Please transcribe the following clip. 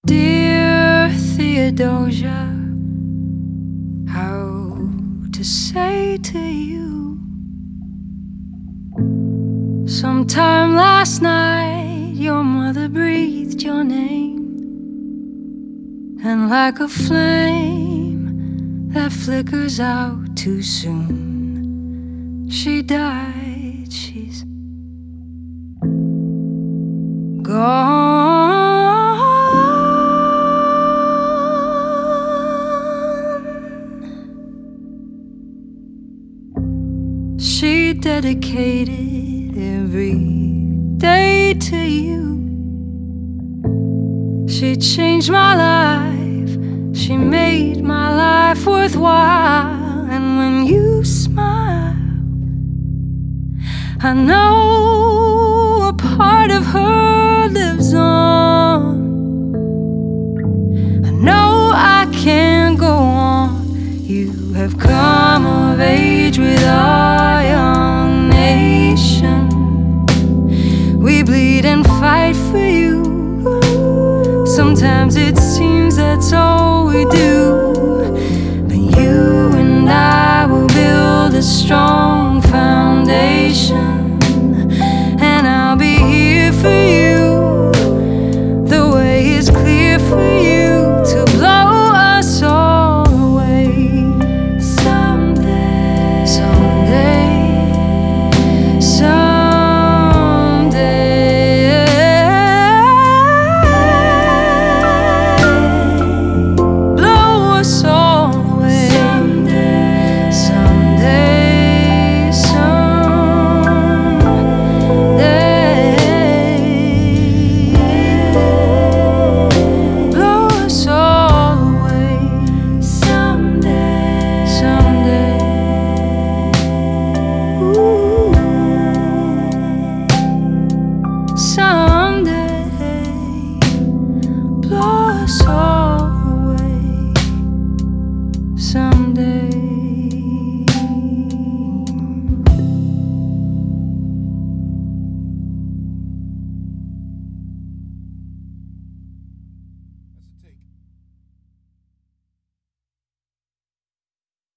Dear Theodosia, how to say to you? Sometime last night your mother breathed your name, and like a flame that flickers out too soon, she died, she's gone. She dedicated every day to you. She changed my life, she made my life worthwhile. And when you smile, I know a part of her lives on. I know I can't go on. You have come of age with our young nation. We bleed and fight for you. Sometimes it seems that's all we do, but you and I will build a strong foundation, and I'll be here for you. The way is clear for you.